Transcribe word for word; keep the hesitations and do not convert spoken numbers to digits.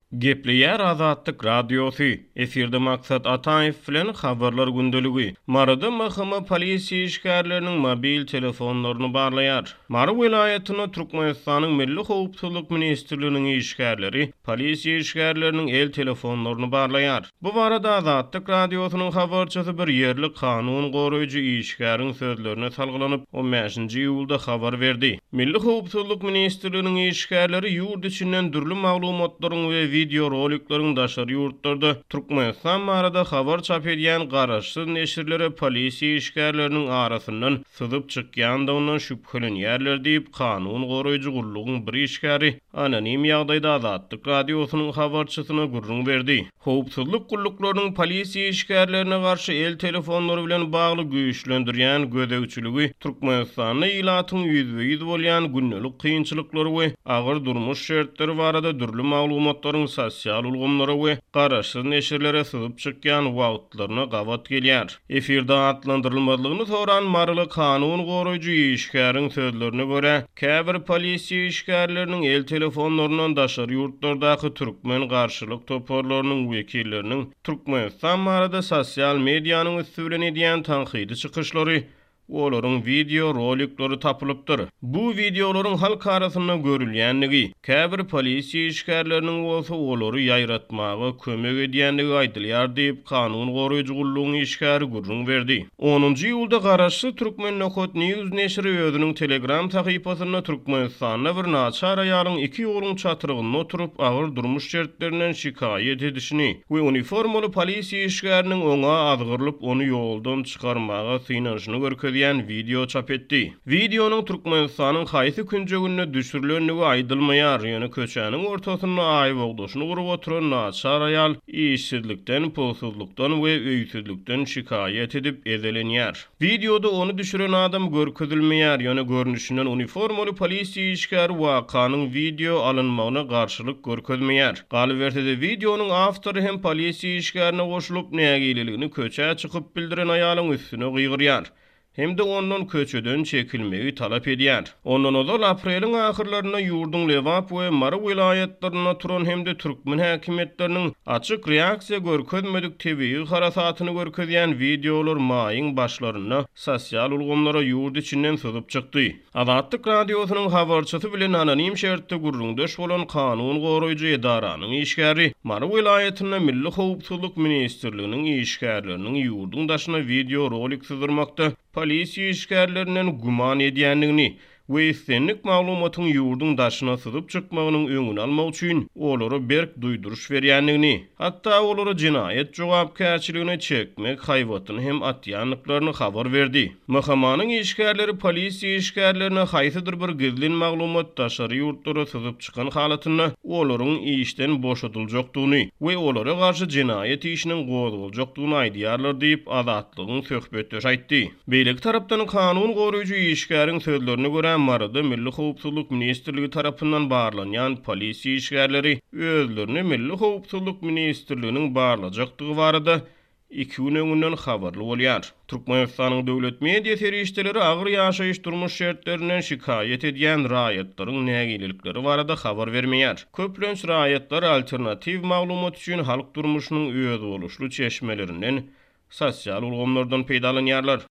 Gepleýär Azatlyk Radiosu. Eferde maksat Ataýew bilen habarlar gündeligi. Marada mahkama polisiýa işgärleriniň mobil telefonlaryny barlaýar. Mara welaýatyna Türkmenistanyň Milli Howpsuzlyk Ministrliginiň işgärleri polisiýa işgärleriniň el telefonlaryny barlaýar. Bu barada Azatlyk Radiosynyň habarçysy bir ýerlik kanun goraýjy işgäriň sözlerine salgylanyp on beşinji iýulda habar berdi. Milli Howpsuzlyk Ministrliginiň işgärleri ýurt içinden dürli maglumatlaryň we video roliklaryň daşary ýurtlarda Türkmenistan barada habar çap edýän garaşsyz neşirlere polisiýa işgärleriniň arasyndan syzyp çykýanda ondan şüphelenýärler diýip kanun goraýjy gullugyň bir işgäri anonim ýagdaýda Azatlyk Radiosynyň habarçysyna gurrun berdi. Howpsuzlyk gulluklarynyň polisiýa işgärlerine garşy el telefonlary bilen bagly güýçlendirýän gödegçiligi Türkmenistanyň ýylatyň ýüzbe ýüz bolýan günnelik kynçylyklary we agyr durmuş şertleri barada dürli maglumatlaryň sosial ulgamlara we garaşsyz neşirlere syzyp çykýan wagtlaryna gawat gelýär. Efirde atlandyrylmadygyny soran marly kanun goraýjy işgäriň sözlerine görä, käbir polisiýa işgärleriniň el telefonlarynyň daşary ýurtlardaky türkmen garşylyk toporlarynyň wekilleriniň Türkmenistan barada sosial mediýanyň üstüne edýän tanqidi çykyşlary olaryň video roliklary tapylypdyr. Bu videolaryň halk arasynda görülýänligi, käbir polisiýa işgärleriniň bolsa olary ýaýratmagy kömek edýänligi aýdylýar diýip kanun goraýjy gullugyň işgäri gurrun berdi. onunji iýulda garaşly Türkmen Nokot News neşri özüniň Telegram sahypasyna Türkmenistanda bir naçar aýalyň iki ýoluň çatyrygyna oturup agyr durmuş şertlerinden şikaýet edişini we uniformaly polisiýa işgäriniň oňa azgyrlyp onu ýoldan çykarmaga synaşyny görkezýär video çap etdi. Videonyň Türkmenistanyň haýsy künjegine düşürilenligi aýdylmaýar, ýöne köçäniň ortasynda aý bogdaşyny gurup oturan naçar aýal işsizlikden, pulsuzlukdan we öýsüzlükden şikaýet edip ezelenýär. Videoda onu düşüren adam görkezilmeýär, ýöne görnüşinden uniformaly polisiýa işgäri wakanyň video alynmagyna garşylyk görkezmeýär. Galybertede videonyň awtory hem polisiýa işgärine goşulyp nägililigini köçä çykyp bildiren aýalyň üstüne gygyrýar. Hem de ondan köçeden çekilmeyi talap edýär. Ondan ozal apreliň ahyrlaryna ýurdun Lewap we Mara welaýatlaryna turan hem de türkmen häkimetleriniň açyk reaksiýa görkezmedik tebii harasatyny görkezýän videolar maýyň başlaryna sosial ulgamlara ýurt içinden syzyp çykdy. Azatlyk Radiosynyň habarçysy bilen anonim şertde gurrundaş bolan kanun goraýjy edaranyň işgäri Mara welaýatyna Milli Howpsuzlyk Ministrliginiň işgärleriniň ýurdun daşyna video rolik syzdyrmakda polisiýa işgärlerinden guman edýänligini we istenlik maglumatyň ýurdun daşyna syzyp çykmagynyň öňüni almak üçin olary berk duýduruş berýänligini, hatda olary jinayet jogapkärçiligine çekmek haýwatyny hem atýanlyklaryny habar berdi. Mahkamanyň işgärleri polisiýa işgärlerine haýsydyr bir gizlin maglumat daşary ýurtlara syzyp çykan halatyny olaryň işden boşatyljakdygyny we olara garşy jinayet işiniň gozuljakdygyny aýdýarlar diýip Azatlygyň söhbetdeş aýtdy. Beýleki tarapdan kanun goraýjy işgäriň sözlerine görä Marada Milli Howpsuzlyk Ministrligi tarapyndan barlanýan polisiýa işgärleri özlerini Milli Howpsuzlyk Ministrliginiň barlajakdygy barada iki gün öňünden habarly bolýar. Türkmenistanyň döwlet media serişdeleri agyr ýaşaýyş durmuş şertlerinden şikaýet edýän raýatlaryň nägililikleri barada habar bermeýär. Köplenç raýatlar alternativ maglumat üçin halk durmuşynyň öz boluşly çeşmelerinden sosial ulgamlardan peýdalanýarlar.